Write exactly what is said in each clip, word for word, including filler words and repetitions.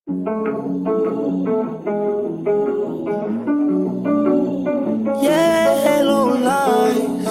Yellow lights.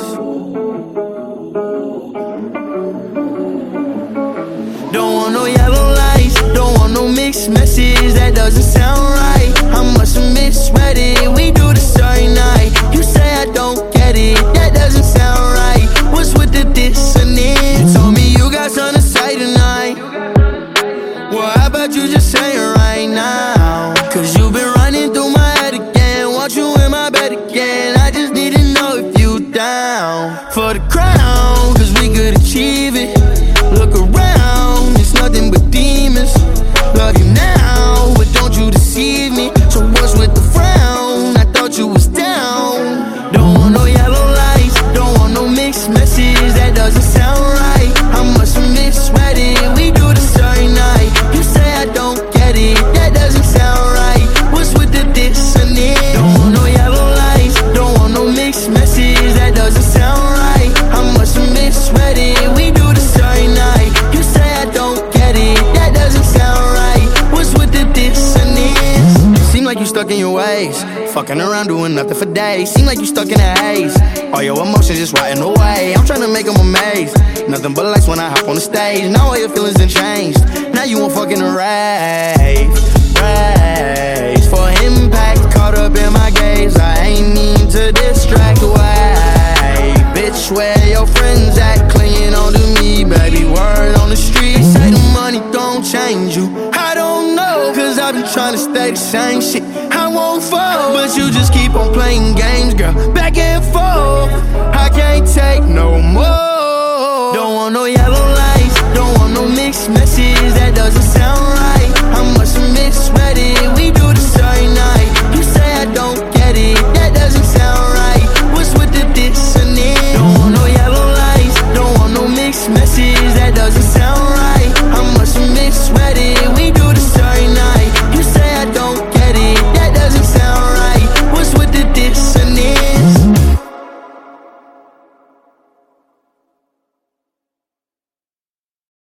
Don't want no yellow lights. Don't want no mixed messages. That doesn't sound right. I must have misread it. We do this every night. You say I don't get it. That doesn't sound right. What's with the dissonance? You told me you got something to say tonight. Well, how about you just say it right now? Cause you've been running through my head again. Want you in my bed again. I just need to know if you down for the crown. Cause we could achieve it. Look around, it's nothing but demons. Love you now, but don't you deceive me. So what's with the frown? I thought you was down. Don't want no yellow lights. Don't want no mixed messages. That doesn't sound right. I must have misread it. We do this every night. You say I don't get it. That doesn't sound right. What's with the dissonance? Don't want no yellow lights. Don't want no mixed messages. That doesn't sound right. I must have misread it. We do this every night. You say I don't get it. That doesn't sound right. What's with the dissonance? Seem like you stuck in your ways. Fucking around doing nothing for days. Seem like you stuck in a haze. All your emotions just rotting away. I'm trying to make them amazed. Nothing but lights when I hop on the stage. Now all your feelings done changed. Now you won't fucking rave. Race for impact. Caught up in my gaze. I ain't mean to distract away. Bitch, where your friends at? Clinging on to me, baby. Word on the street. Say the money don't change you. I don't know. Cause I've been trying to stay the same shit. I won't fall. But you just keep on playing games, girl. Back and forth. I can't take no more. Don't want no yellow lights. Don't want no mixed messages. That doesn't sound right.